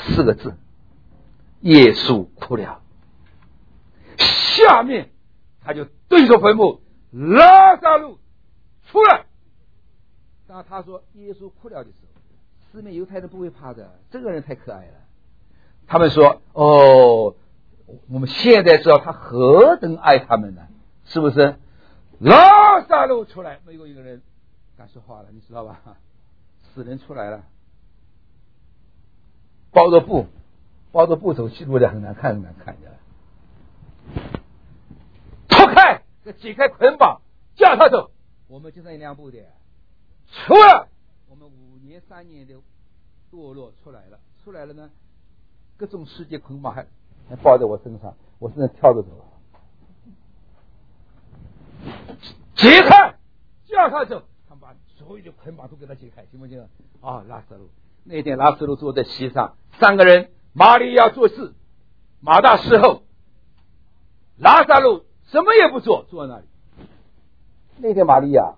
4个字，耶稣哭了。下面他就对着坟墓，拉撒路出来。当他说耶稣哭了的时候，四面犹太人不会怕的，这个人太可爱了。他们说我们现在知道他何等爱他们呢，是不是？拉撒路出来，没有一个人敢说话了，你知道吧？死人出来了，包着布走去路的，很难看的。脱开，解开捆绑，叫他走。我们就剩2步的，出来。我们5年3年的堕落出来了呢，各种世界捆绑还抱在我身上，我现在跳着走。解开，叫他走。他们把所有的捆绑都给他解开，行不行？拉撒路。那天拉撒路坐在席上，3个人，玛利亚做事，马大侍候，拉撒路什么也不做，坐在那里。那天玛利亚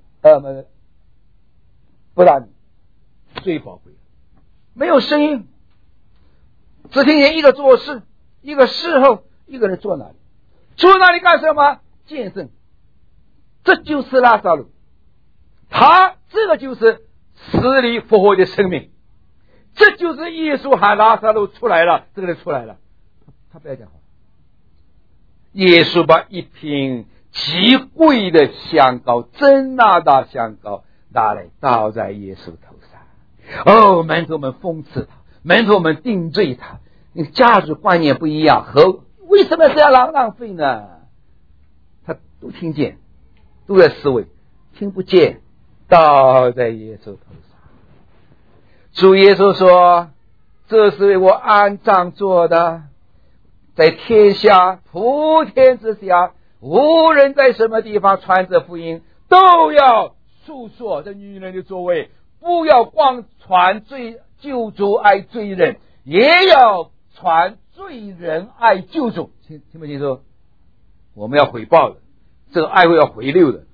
不然最宝贵，没有声音，只听见一个做事，一个侍候，一个人坐那里。坐那里干什么？见证。这就是拉撒路，这个就是死里复活的生命，这就是耶稣喊拉撒路出来了，这个人出来了，他不要讲话。耶稣把一瓶极贵的香膏，真纳大香膏拿来倒在耶稣头上。门徒们讽刺他，门徒们定罪他，你价值观念不一样，为什么是要浪费呢？他都听见，都在思维，听不见，倒在耶稣头上。主耶稣说，这是为我安葬做的，在天下普天之下，无论在什么地方传这福音，都要诉说这女人的作为，不要光传救主爱罪人，也要传罪人爱救主。听不清楚？我们要回报的，这个爱会要回流的。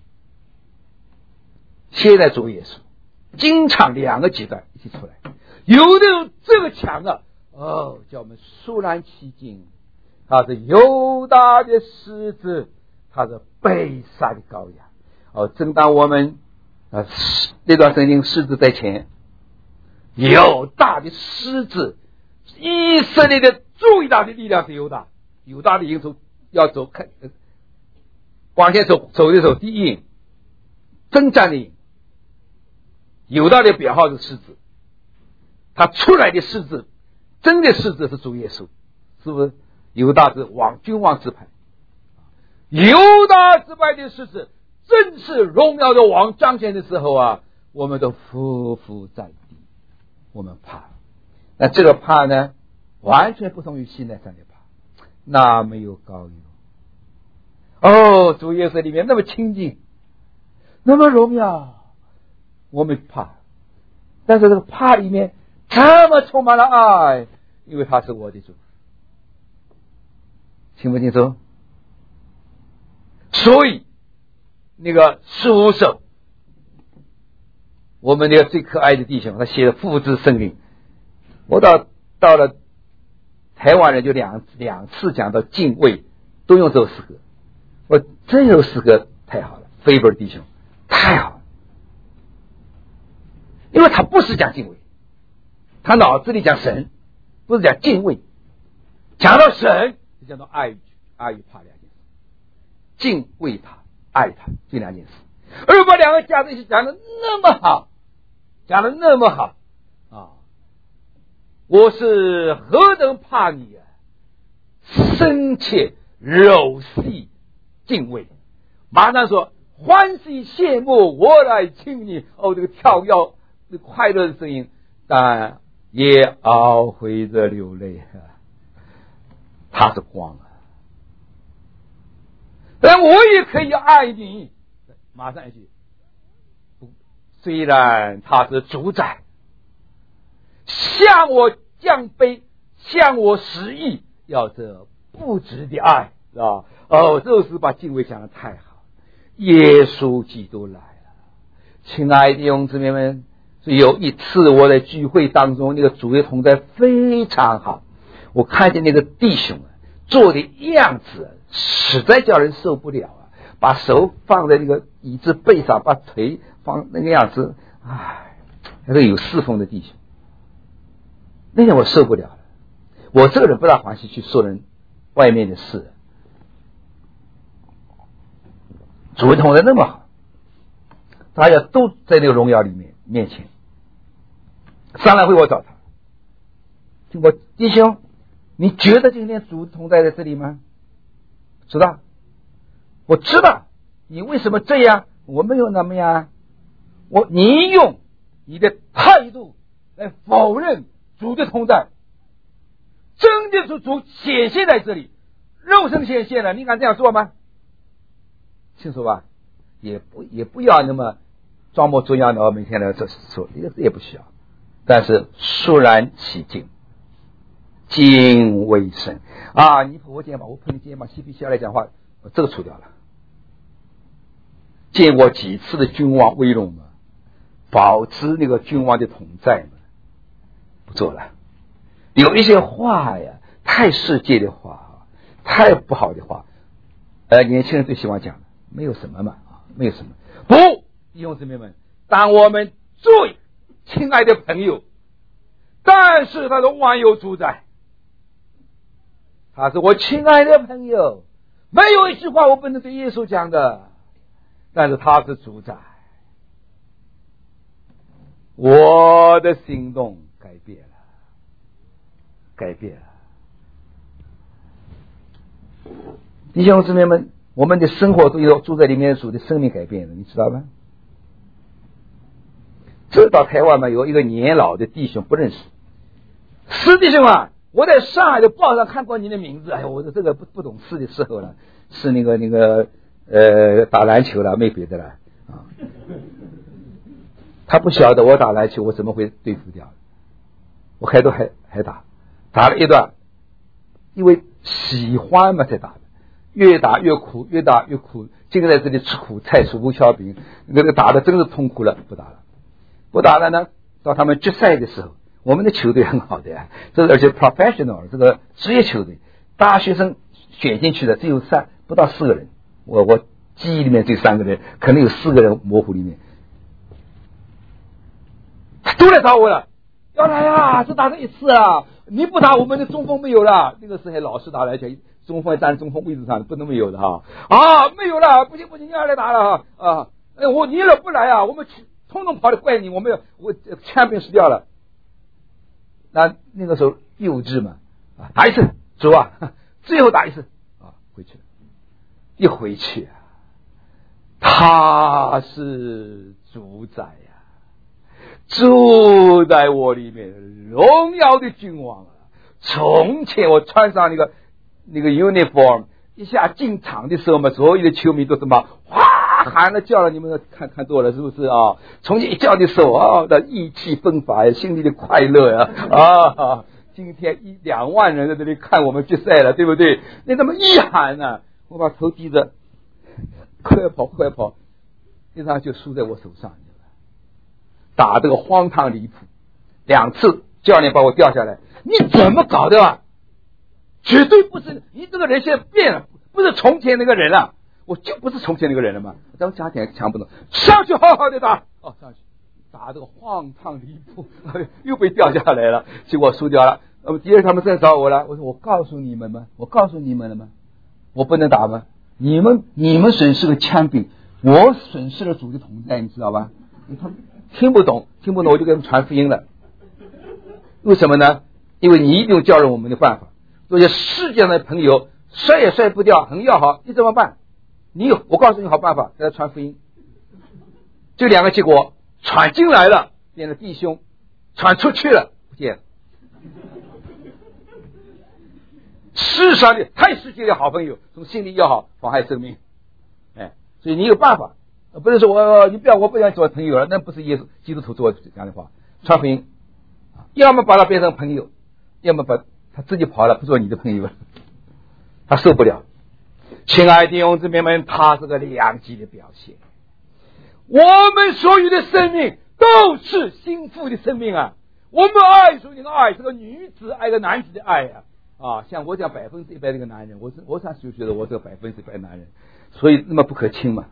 现在主耶稣经常2个极端一起出来，有的这个强叫我们肃然起敬，他是犹大的狮子，他是被杀的羔羊。正当我们那段圣经狮子在前，犹大的狮子，以色列的最大的力量是犹大的营走要走往前走的时候，第一营征战的营，犹大的表号是狮子，他出来的狮子，真的狮子是主耶稣，是不是？犹大是君王之派，犹大之派的狮子，正是荣耀的王彰显的时候我们都匍匐在地，我们怕。那这个怕呢，完全不同于西奈山的怕，那没有高有。主耶稣里面那么清净，那么荣耀，我们怕，但是这个怕里面这么充满了爱，因为他是我的主。听不清楚？所以那个书手，我们那个最可爱的弟兄，他写的复制圣灵。我到了台湾人就两次讲到敬畏，都用这首诗歌。这首诗歌太好了，菲伯弟兄太好了，因为他不是讲敬畏，他脑子里讲神，不是讲敬畏。讲到神就讲到爱与怕2件事，敬畏他，爱他，这2件事。而把2个加在一起讲的那么好，我是何等怕你深切柔细敬畏。马上说欢喜羡慕我来亲你。这个跳跃这个快乐的声音，但也懊悔着流泪。他是光但我也可以爱你。马上一句，虽然他是主宰，向我降卑，向我施意，要这不值的爱，是吧？这是把敬畏讲得太好。耶稣基督来了，亲爱的弟兄姊妹们， 所以有一次我在聚会当中，那个主的同在非常好，我看见那个弟兄做的样子实在叫人受不了啊！把手放在那个椅子背上，把腿放那个样子，那个有侍奉的弟兄，那天我受不了了。我这个人不大欢喜去说人外面的事，主的同在那么好，大家都在那个荣耀里面前。上来会我找他，听我弟兄，你觉得今天主同在这里吗？知道，我知道你为什么这样，我没有那么样，你用你的态度来否认主的同在，真的是主显现在这里，肉身显现了，你敢这样做吗？清楚吧？也不要那么装模作样的每天来这说，也不需要。但是肃然起敬，敬畏神啊！你碰我肩膀，我碰你肩膀，嬉皮笑来讲话，这个除掉了。见过几次的君王威龙嘛，保持那个君王的同在嘛，不做了。有一些话呀，太世界的话，太不好的话，年轻人最喜欢讲的，没有什么嘛，没有什么。不，弟兄姊妹们，当我们最亲爱的朋友，但是他是万有主宰，他是我亲爱的朋友，没有一句话我不能对耶稣讲的，但是他是主宰，我的行动改变了。弟兄姊妹们，我们的生活都有住在里面主的生命改变了，你知道吗？这到台湾嘛，有一个年老的弟兄不认识，是弟兄啊，我在上海的报上看过你的名字，哎呦，我这个不懂事的时候了，是那个打篮球了，没别的了啊。他不晓得我打篮球，我怎么会对付掉？我还打了一段，因为喜欢嘛才打的，越打越苦，这个在这里吃苦菜，吃无效饼，那个打的真是痛苦了，不打了呢。到他们决赛的时候，我们的球队很好的呀，而且 professional 这个职业球队，大学生选进去的只有不到4个人，我记忆里面只有3个人，可能有4个人模糊里面，都来找我了，要来啊，只打这一次啊，你不打我们的中锋没有了。那个时候还老是打来讲，中锋站中锋位置上不能没有的哈没有了，不行，你要来打了啊！你若不来啊，我们统统跑的怪你，我枪兵失掉了。那个时候幼稚嘛，打一次走啊，最后打一次回去了，一回去他是主宰住在我里面，荣耀的君王从前我穿上那个 uniform， 一下进场的时候嘛，所有的球迷都什么哗喊了叫了，你们看多了是不是啊？从前一叫的时候那意气风发，心里的快乐今天1-2万人在这里看我们决赛了，对不对？那这么一喊呢，我把头低着，快跑，那场就输在我手上。打这个荒唐离谱，2次教练把我吊下来，你怎么搞的啊？绝对不是你这个人现在变了，不是从前那个人了，我就不是从前那个人了嘛。咱们加点强不能上去好好的打上去打这个荒唐离谱，又被掉下来了，结果输掉了。第二他们再找我了，我说我告诉你们了吗？我不能打吗？你们损失了枪柄，我损失了主的同在，你知道吧？他们听不懂，我就给他们传福音了。为什么呢？因为你一定教人我们的办法。这些世界上的朋友摔也摔不掉，很要好，你怎么办？我告诉你好办法，给他传福音。这2个结果，传进来了变成弟兄，传出去了不见了。世上的太世界的好朋友，从心里要好，妨害生命。所以你有办法，不是说我不想做朋友了，那不是耶稣基督徒做这样的话。传福音，要么把他变成朋友，要么把他自己跑了，不做你的朋友了，他受不了。亲爱的弟兄姊妹们，他是个良机的表现。我们所有的生命都是心腹的生命啊。我们爱属灵的爱，这个女子爱个男子的爱像我这样100%的一个男人，我啥时候觉得我这个100%的男人，所以那么不可轻嘛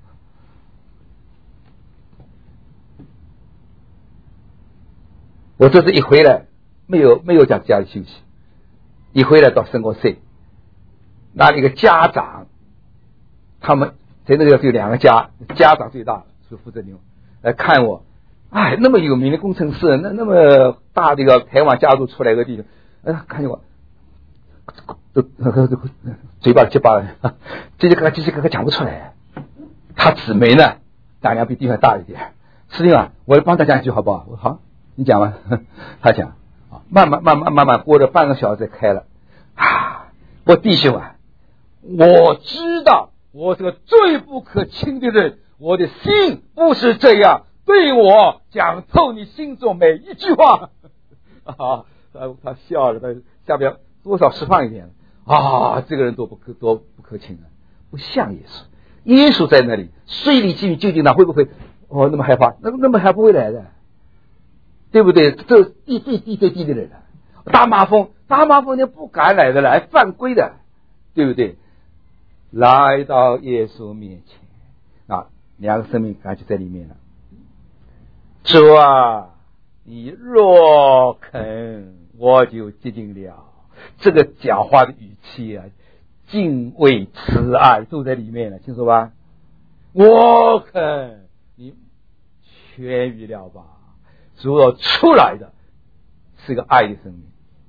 我这次一回来，没有在家里休息，一回来到生活社，那里一个家长，他们在那个有2个家长最大是负责人来看我，那么有名的工程师，那么大的一个台湾家族出来的地方，看见我，都嘴巴结巴了，这些哥哥讲不出来。他姊妹呢，胆量比地方大一点。师兄啊，我帮他讲一句好不好？我说好，你讲吧。他讲慢慢过了半个小时开了我弟兄啊，我知道我这个最不可轻的人，我的心不是这样对我讲透你心中每一句话他笑了，他下边多少释放一点这个人多不可轻不像耶稣。耶稣在那里水里进究竟他会不会那么害怕？那么还不会来的，对不对？这地对地的人大麻风你不敢来的了，还犯规的，对不对？来到耶稣面前2个生命感觉在里面了。主啊，你若肯，我就接近了。这个讲话的语气敬畏慈爱都在里面了，清楚吧？我肯，你痊愈了吧。主要出来的是个爱的生命，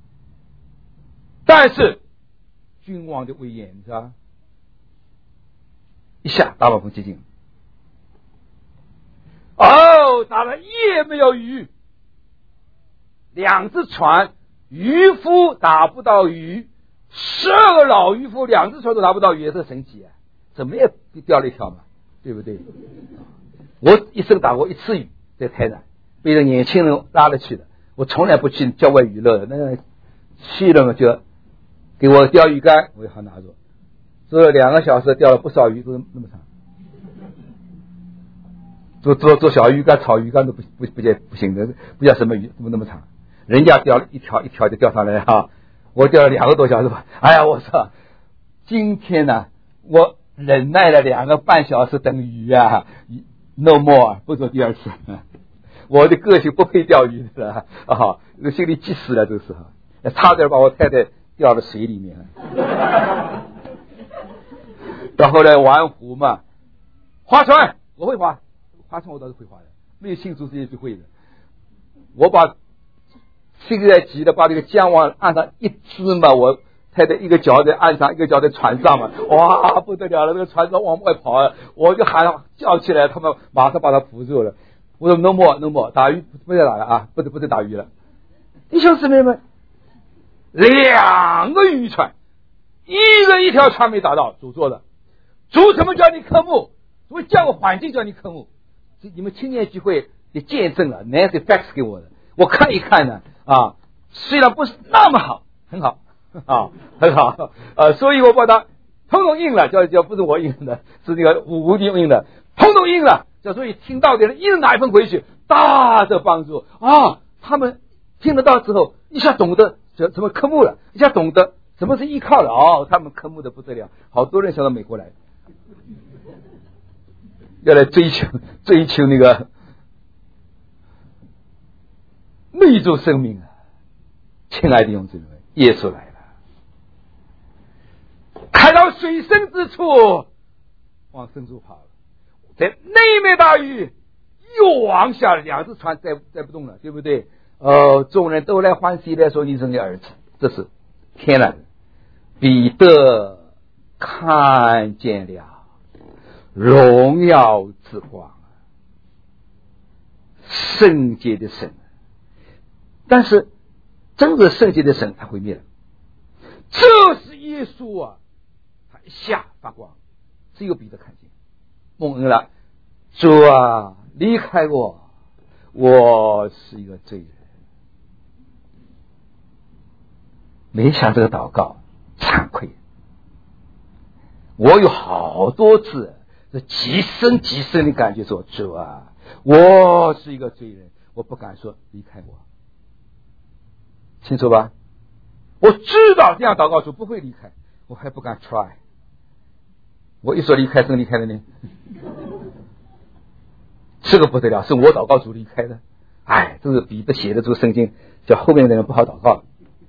但是君王的威严是吧？一下大暴风接近，打了夜没有鱼，2只船，渔夫打不到鱼，12个老渔夫2只船都打不到鱼，也是神奇怎么也掉了一条嘛，对不对？我一生打过1次鱼，在台南被人年轻人拉了去的，我从来不去郊外娱乐的，那个去了嘛就给我钓鱼竿，我也好拿着，做了2个小时，钓了不少鱼，都那么长。做小鱼竿、草鱼竿都不行的，不叫什么鱼，怎么那么长？人家钓了一条就钓上来我钓了2个多小时吧。我说今天呢，我忍耐了2个半小时等鱼no more， 不做第2次。我的个性不配钓鱼的了心里急死了，这个时候差点把我太太掉到水里面了。到后来玩湖嘛，划船我会划船，我倒是会划的，没有信主之前就会的。我把心在急的，把这个桨往岸上一支嘛，我太太一个脚在岸上，一个脚在船上嘛，哇不得了了，这个船上往外跑我就喊叫起来，他们马上把他扶住了。我说 no more， 打鱼不再打了不再打鱼了。弟兄姊妹们，2个渔船，一人一条船没打到，主做的。主怎么叫你科目？主叫个环境叫你科目。你们青年聚会也见证了 Nancy fax 给我的，我看一看呢虽然不是那么好，很好很好所以我把它通通印了，叫不是我印的，是那个吴迪印的，通通印了。所以听到的人一人拿一份回去，大的帮助他们听得到之后，一下懂得什么科目了，一下懂得什么是依靠了他们科目的不得了，好多人想到美国来，要来追求那个内住生命亲爱的弟兄姊妹，耶稣来了，开到水深之处，往深处跑了，在那面大雨又往下，2只船再不动了，对不对？众人都来欢喜来说你是你儿子，这是天然的。彼得看见了荣耀之光，圣洁的神，但是真的圣洁的神他毁灭了，这是耶稣他一下发光，只有彼得看见，蒙恩了，主离开我是一个罪人。没想这个祷告惭愧，我有好多次极深的感觉说，主我是一个罪人，我不敢说离开我，清楚吧？我知道这样祷告主不会离开，我还不敢 try。 我一说离开，真离开了呢？这个不得了，是我祷告主离开的。哎，这是彼得写的这个圣经，叫后面的人不好祷告。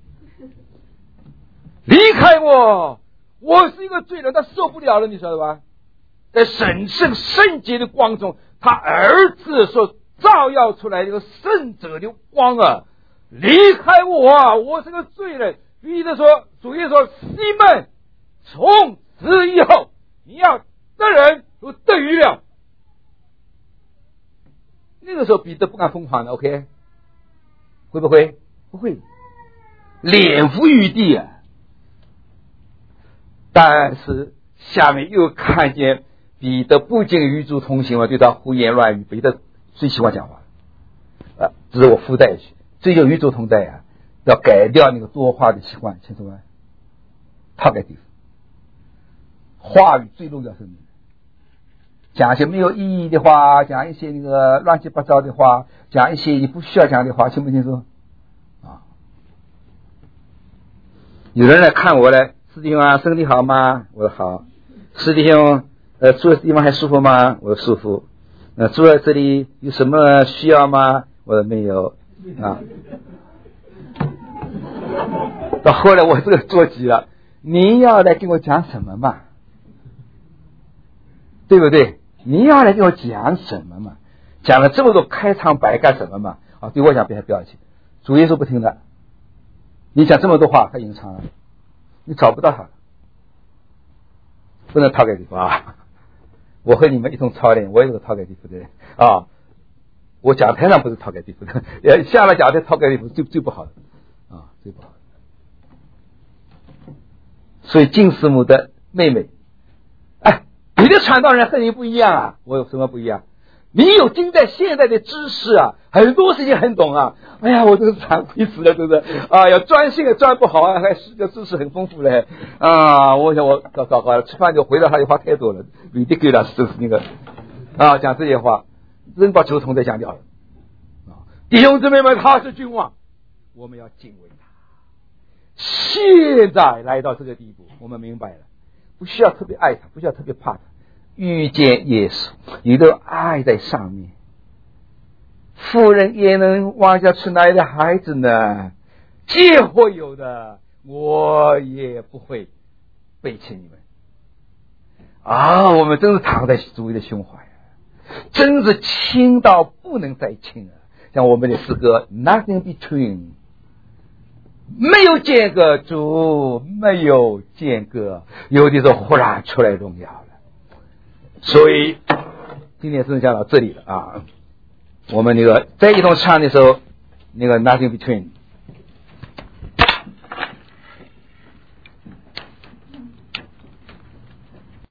离开我，我是一个罪人，他受不了了，你晓得吧？在神圣圣洁的光中，他儿子所照耀出来这个圣者的光啊！离开我啊，我是个罪人。彼得说，主耶稣说，西门，从此以后你要得人如得鱼了。那个时候彼得不敢疯狂的 ，OK？ 会不会？不会，脸伏于地啊！但是下面又看见彼得不仅与主同行嘛，对他胡言乱语。彼得最喜欢讲话啊，这是我附带一句，追求与主同在啊，要改掉那个多话的习惯，清楚吗？他改地方，话语最重要生命。讲一些没有意义的话，讲一些那个乱七八糟的话，讲一些你不需要讲的话，清不清楚？啊，有人来看我来，师弟兄啊，身体好吗？我说好。师弟兄，住的地方还舒服吗？我说舒服。住在这里有什么需要吗？我说没有。啊，到后来我这个着急了，你要来跟我讲什么嘛？对不对？你要来跟我讲什么嘛？讲了这么多开场白干什么嘛？啊，对我讲不要紧，主耶稣不听的。你讲这么多话，他隐藏了，你找不到他，不能掏给地方啊！我和你们一同操练，我也是掏给地方的啊！我讲台上不是掏给地方的，下了讲台掏给地方最不好的啊，最不好的。所以金师母的妹妹，哎。你的传道人和你不一样啊！我有什么不一样？你有今在现在的知识啊，很多事情很懂啊。哎呀，我这个惭愧死了，对不对？啊，要专心也专不好啊，还是这知识很丰富嘞啊！我想我糟糕了，吃饭就回到他的话太多了，你的给了是那个啊，讲这些话，真把求同在讲掉了啊！弟兄姊妹们，他是君王，我们要敬畏他。现在来到这个地步，我们明白了。不需要特别爱他，不需要特别怕他，遇见耶稣，你的爱在上面。妇人也能往下吃奶的孩子呢，皆会有的，我也不会背弃你们啊！我们真是躺在主的胸怀，真是亲到不能再亲了。像我们的诗歌 Nothing Between，没有间隔，主没有间隔，有的时候忽然出来荣耀了。所以今天是讲到这里了啊。我们那个在一同唱的时候，那个 Nothing Between